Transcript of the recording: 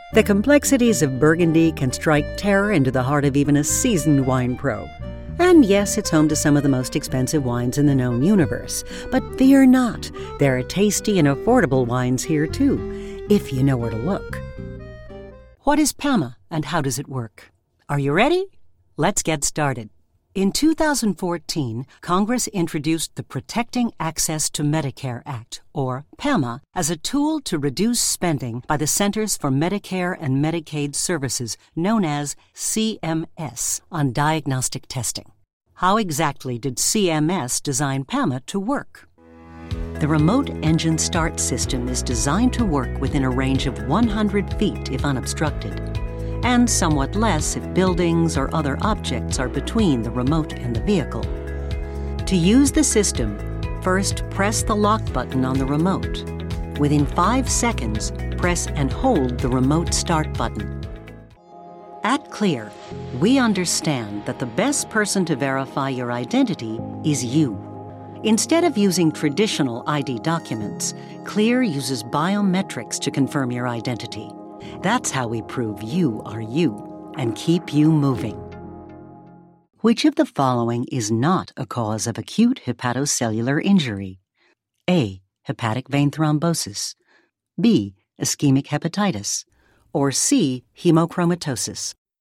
The complexities of Burgundy can strike terror into the heart of even a seasoned wine pro. And yes, it's home to some of the most expensive wines in the known universe. But fear not, there are tasty and affordable wines here too, if you know where to look. What is PAMA and how does it work? Are you ready? Let's get started. In 2014, Congress introduced the Protecting Access to Medicare Act, or PAMA, as a tool to reduce spending by the Centers for Medicare and Medicaid Services, known as CMS, on diagnostic testing. How exactly did CMS design PAMA to work? The Remote Engine Start system is designed to work within a range of 100 feet if unobstructed, and somewhat less if buildings or other objects are between the remote and the vehicle. To use the system, first press the lock button on the remote. Within 5 seconds, press and hold the remote start button. At Clear, we understand that the best person to verify your identity is you. Instead of using traditional ID documents, Clear uses biometrics to confirm your identity. That's how we prove you are you and keep you moving. Which of the following is not a cause of acute hepatocellular injury? A. Hepatic vein thrombosis. B. Ischemic hepatitis. Or C. Hemochromatosis.